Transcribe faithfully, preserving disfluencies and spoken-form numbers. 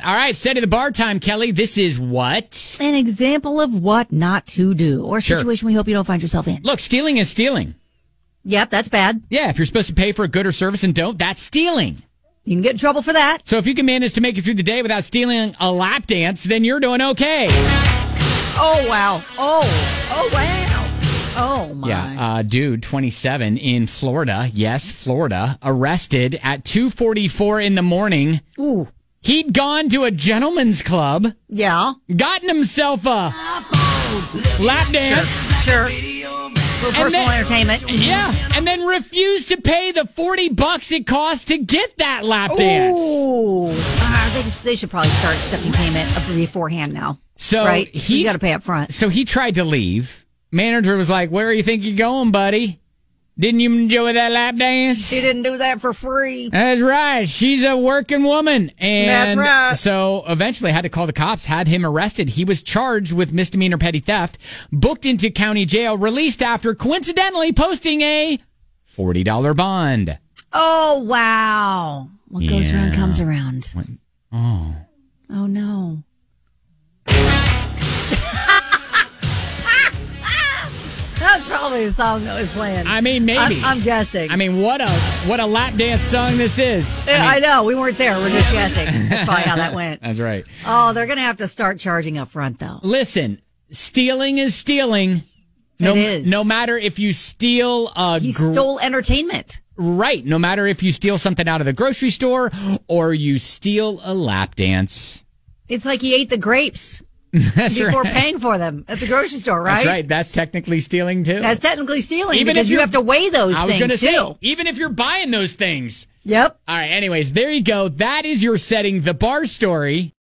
All right, set to the bar time, Kelly. This is what? An example of what not to do, or a Sure. situation we hope you don't find yourself in. Look, stealing is stealing. Yep, that's bad. Yeah, if you're supposed to pay for a good or service and don't, that's stealing. You can get in trouble for that. So if you can manage to make it through the day without stealing a lap dance, then you're doing okay. Oh, wow. Oh, oh, wow. Oh, my. Yeah, uh, dude, twenty-seven in Florida. Yes, Florida. Arrested at two forty-four in the morning. Ooh. He'd gone to a gentleman's club, Yeah. gotten himself a lap dance. Sure. For personal then- entertainment. Yeah, and then refused to pay the forty bucks it costs to get that lap dance. Ooh. Uh, they, they should probably start accepting payment beforehand now. So right? he You got to pay up front. So he tried to leave. Manager was like, "Where do you think you're going, buddy? Didn't you enjoy that lap dance?" He didn't do that for free. That's right. She's a working woman. And That's right. So eventually had to call the cops, had him arrested. He was charged with misdemeanor petty theft, booked into county jail, released after coincidentally posting a forty dollars bond. Oh, wow. What goes Yeah. around comes around. Oh. Oh, no. That's probably the song that was playing. I mean, maybe. I'm, I'm guessing. I mean, what a what a lap dance song this is. Yeah, I, mean, know. We weren't there. We're just guessing. That's probably how that went. That's right. Oh, they're going to have to start charging up front, though. Listen, stealing is stealing. No, It is. no matter if you steal a He gr- stole entertainment. right. No matter if you steal something out of the grocery store or you steal a lap dance. It's like he ate the grapes That's before right. paying for them at the grocery store, right? That's right. That's technically stealing too. That's technically stealing Even because if you you're- have to weigh those I was things, gonna say, too. even if you're buying those things. Yep. All right. Anyways, there you go. That is your setting the bar story.